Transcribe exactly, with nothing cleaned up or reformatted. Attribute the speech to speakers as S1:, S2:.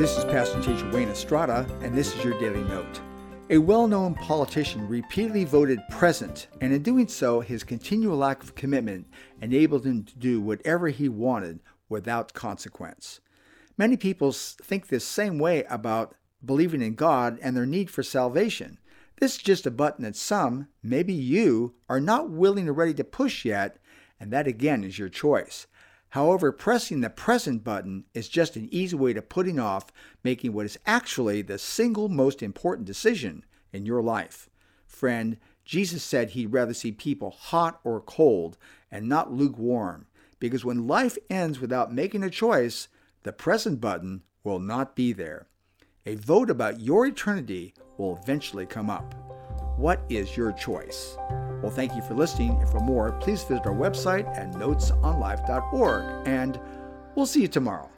S1: This is Pastor Teacher Wayne Estrada, and this is your Daily Note. A well-known politician repeatedly voted present, and in doing so, his continual lack of commitment enabled him to do whatever he wanted without consequence. Many people think this same way about believing in God and their need for salvation. This is just a button that some, maybe you, are not willing or ready to push yet, and that again is your choice. However, pressing the present button is just an easy way to putting off making what is actually the single most important decision in your life. Friend, Jesus said he'd rather see people hot or cold and not lukewarm, because when life ends without making a choice, the present button will not be there. A vote about your eternity will eventually come up. What is your choice? Well, thank you for listening, and for more, please visit our website at notes on life dot org, and we'll see you tomorrow.